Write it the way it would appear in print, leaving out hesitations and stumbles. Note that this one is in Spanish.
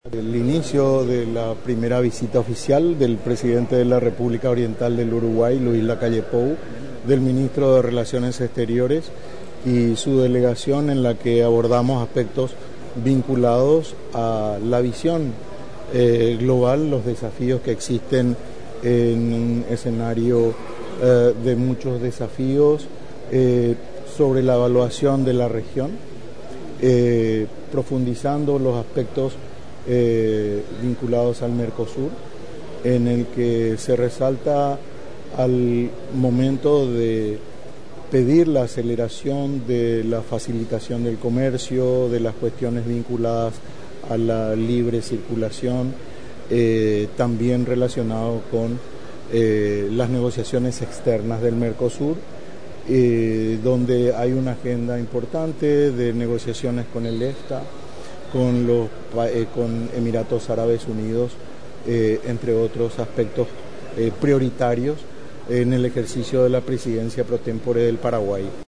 El inicio de la primera visita oficial del presidente de la República Oriental del Uruguay, Luis Lacalle Pou, del ministro de Relaciones Exteriores y su delegación, en la que abordamos aspectos vinculados a la visión global, los desafíos que existen en un escenario de muchos desafíos, sobre la evaluación de la región, profundizando los aspectos vinculados al Mercosur, en el que se resalta al momento de pedir la aceleración de la facilitación del comercio, de las cuestiones vinculadas a la libre circulación, también relacionado con las negociaciones externas del Mercosur, donde hay una agenda importante de negociaciones con el EFTA, con Emiratos Árabes Unidos, entre otros aspectos prioritarios en el ejercicio de la presidencia pro tempore del Paraguay.